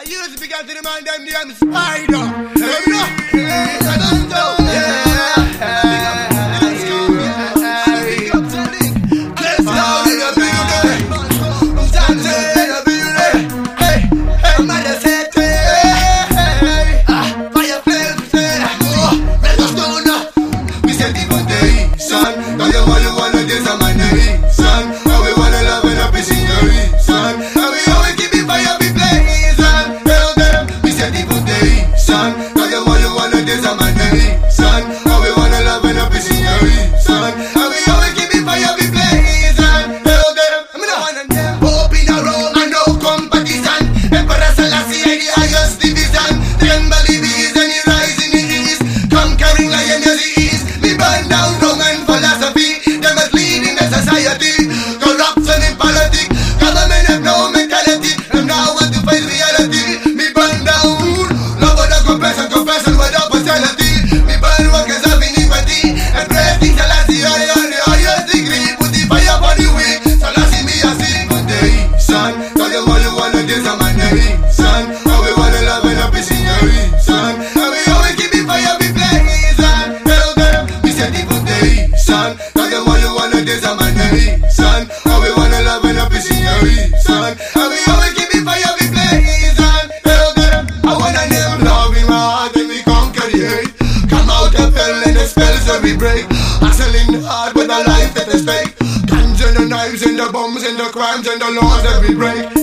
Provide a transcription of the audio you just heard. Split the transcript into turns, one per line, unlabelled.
used to be got to the man them name Spider. I don't know.
Hustling hard with a life that is fake. Guns and the knives and the bombs and the crimes and the laws that we break.